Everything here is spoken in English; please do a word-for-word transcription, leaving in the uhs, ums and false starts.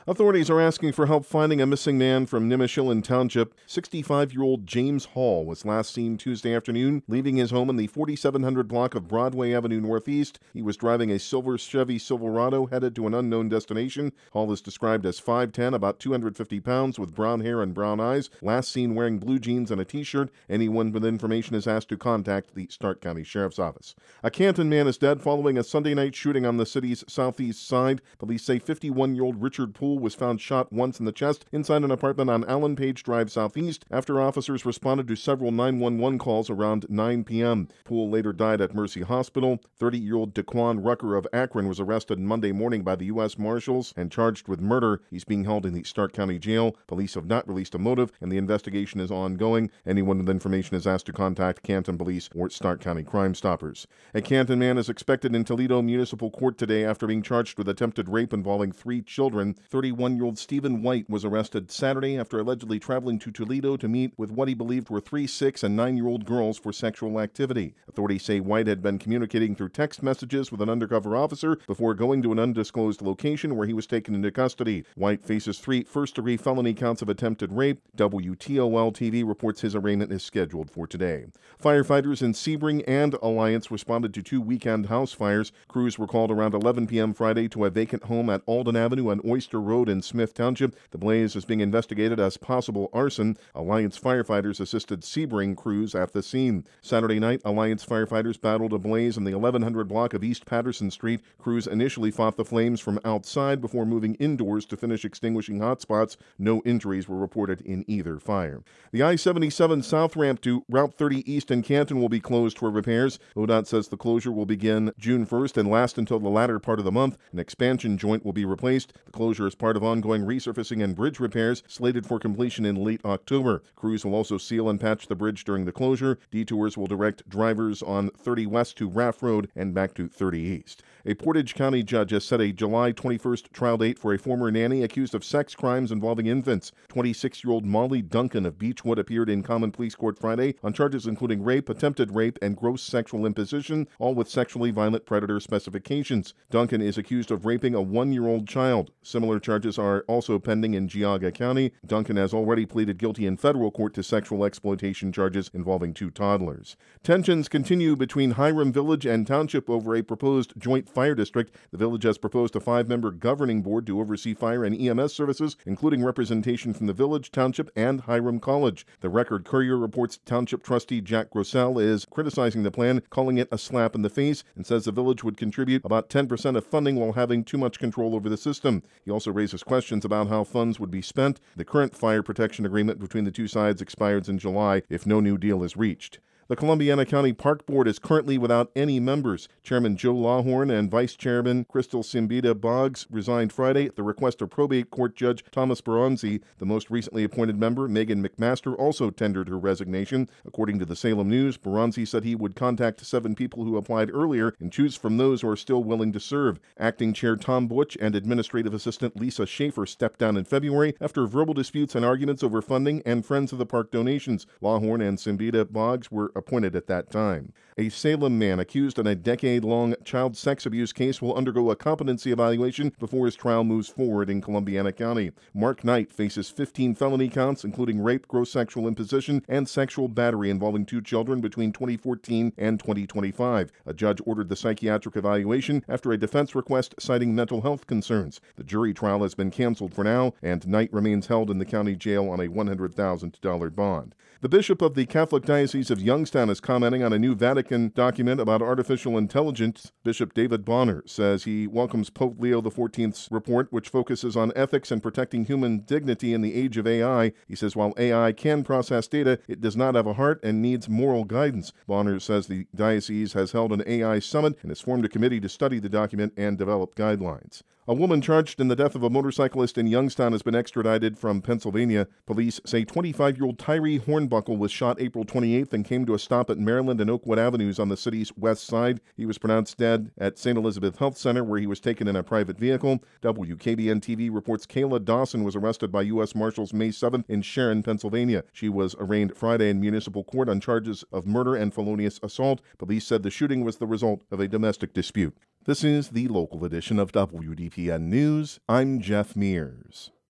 Authorities are asking for help finding a missing man from Nimishillen Township. sixty-five-year-old James Hall was last seen Tuesday afternoon leaving his home in the forty-seven hundred block of Broadway Avenue Northeast. He was driving a silver Chevy Silverado headed to an unknown destination. Hall is described as five ten, about two hundred fifty pounds, with brown hair and brown eyes. Last seen wearing blue jeans and a t-shirt. Anyone with information is asked to contact the Stark County Sheriff's Office. A Canton man is dead following a Sunday night shooting on the city's southeast side. Police say fifty-one-year-old Richard Poole was found shot once in the chest inside an apartment on Allen Page Drive Southeast after officers responded to several nine one one calls around nine p.m. Poole later died at Mercy Hospital. thirty-year-old Daquan Rucker of Akron was arrested Monday morning by the U S Marshals and charged with murder. He's being held in the Stark County Jail. Police have not released a motive, and the investigation is ongoing. Anyone with information is asked to contact Canton Police or Stark County Crime Stoppers. A Canton man is expected in Toledo Municipal Court today after being charged with attempted rape involving three children. thirty-one-year-old Stephen White was arrested Saturday after allegedly traveling to Toledo to meet with what he believed were three, six, and nine-year-old girls for sexual activity. Authorities say White had been communicating through text messages with an undercover officer before going to an undisclosed location where he was taken into custody. White faces three first-degree felony counts of attempted rape. W T O L T V reports his arraignment is scheduled for today. Firefighters in Sebring and Alliance responded to two weekend house fires. Crews were called around eleven p.m. Friday to a vacant home at Alden Avenue and Oyster Road in Smith Township. The blaze is being investigated as possible arson. Alliance firefighters assisted Sebring crews at the scene. Saturday night, Alliance firefighters battled a blaze in the eleven hundred block of East Patterson Street. Crews initially fought the flames from outside before moving indoors to finish extinguishing hotspots. No injuries were reported in either fire. The I seventy-seven South ramp to Route thirty East in Canton will be closed for repairs. O D O T says the closure will begin June first and last until the latter part of the month. An expansion joint will be replaced. The closure is part of ongoing resurfacing and bridge repairs slated for completion in late October. Crews will also seal and patch the bridge during the closure. Detours will direct drivers on thirty West to Raff Road and back to thirty East. A Portage County judge has set a July twenty-first trial date for a former nanny accused of sex crimes involving infants. twenty-six-year-old Molly Duncan of Beechwood appeared in Common Pleas Court Friday on charges including rape, attempted rape, and gross sexual imposition, all with sexually violent predator specifications. Duncan is accused of raping a one-year-old child. Similar charges are also pending in Geauga County. Duncan has already pleaded guilty in federal court to sexual exploitation charges involving two toddlers. Tensions continue between Hiram Village and Township over a proposed joint fire district. The village has proposed a five-member governing board to oversee fire and E M S services, including representation from the village, Township, and Hiram College. The Record Courier reports Township trustee Jack Grossell is criticizing the plan, calling it a slap in the face, and says the village would contribute about ten percent of funding while having too much control over the system. He also raises questions about how funds would be spent. The current fire protection agreement between the two sides expires in July if no new deal is reached. The Columbiana County Park Board is currently without any members. Chairman Joe Lawhorn and Vice Chairman Crystal Simbita Boggs resigned Friday at the request of probate court judge Thomas Baronzi. The most recently appointed member, Megan McMaster, also tendered her resignation. According to the Salem News, Baronzi said he would contact seven people who applied earlier and choose from those who are still willing to serve. Acting Chair Tom Butch and Administrative Assistant Lisa Schaefer stepped down in February after verbal disputes and arguments over funding and Friends of the Park donations. Lawhorn and Simbita Boggs were appointed at that time. A Salem man accused in a decade-long child sex abuse case will undergo a competency evaluation before his trial moves forward in Columbiana County. Mark Knight faces fifteen felony counts, including rape, gross sexual imposition, and sexual battery involving two children between twenty fourteen and twenty twenty-five. A judge ordered the psychiatric evaluation after a defense request citing mental health concerns. The jury trial has been canceled for now, and Knight remains held in the county jail on a one hundred thousand dollars bond. The Bishop of the Catholic Diocese of Youngstown is commenting on a new Vatican document about artificial intelligence. Bishop David Bonner says he welcomes Pope Leo the fourteenth's report, which focuses on ethics and protecting human dignity in the age of A I. He says while A I can process data, it does not have a heart and needs moral guidance. Bonner says the diocese has held an A I summit and has formed a committee to study the document and develop guidelines. A woman charged in the death of a motorcyclist in Youngstown has been extradited from Pennsylvania. Police say twenty-five-year-old Tyree Hornbuckle was shot April twenty-eighth and came to a stop at Maryland and Oakwood Avenues on the city's west side. He was pronounced dead at Saint Elizabeth Health Center, where he was taken in a private vehicle. W K B N T V reports Kayla Dawson was arrested by U S Marshals May seventh in Sharon, Pennsylvania. She was arraigned Friday in municipal court on charges of murder and felonious assault. Police said the shooting was the result of a domestic dispute. This is the local edition of W D P N News. I'm Jeff Mears.